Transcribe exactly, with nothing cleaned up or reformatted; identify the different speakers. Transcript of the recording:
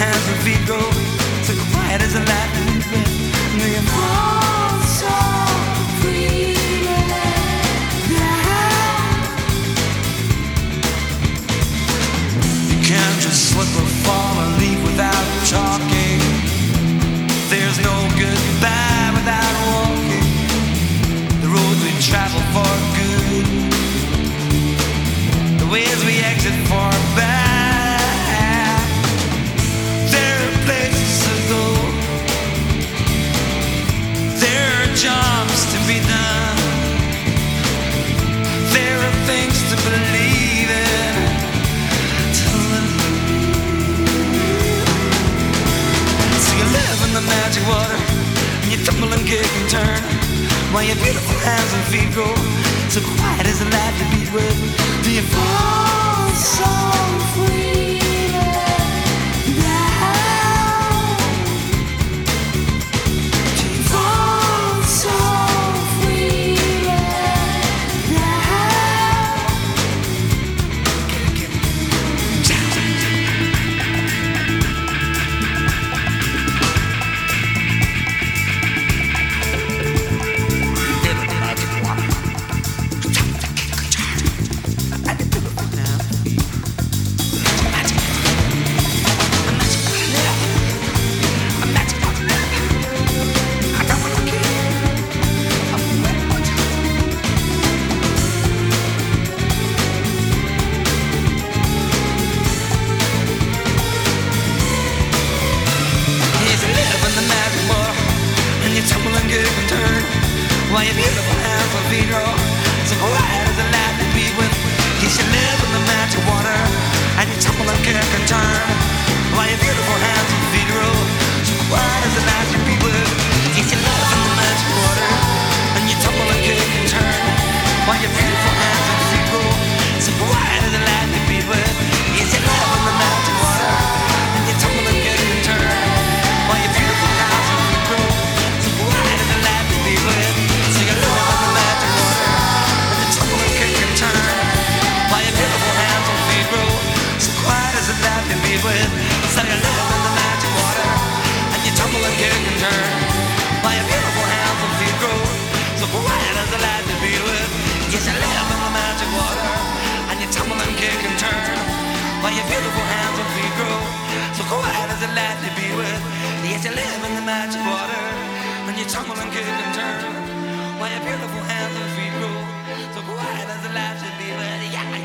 Speaker 1: hands and feet grow so quiet as a lightning breath. May you fall so freely. Yeah. You can't just slip or fall or leave without talking. There's no goodbye without walking the road we travel for good, the ways we exit for bad. There are places to go, there are jobs to be done, there are things to believe in, to believe. So you live in the magic water, and you tumble and kick and turn, while your beautiful hands and feet grow so quiet as a light to beat with. Do you fall so freely down? Do you fall so freely down? While your beautiful hands will feed roll so quiet as a light to be with. You should live in the magic water, and you tumble and kick and turn, while your beautiful hands will feed roll so quiet as a light to be with. You should live in the magic water, and you tumble and kick and turn, while your beautiful hands will feed roll so quiet as a light to be with. You should live in the magic water, and you tumble and kick and turn, while your beautiful hands will feed roll so quiet as a light to be with. With. So you live in the magic water, and you tumble and kick and turn, while your beautiful hands and feet grow so quiet as a light to be with. Yes, you live in the magic water, and you tumble and kick and turn, while your beautiful hands and feet grow so quiet as a light to be with. Yes, you live in the magic water, and you tumble and kick and turn, while your beautiful hands and feet grow so quiet as a light to be with. Yeah.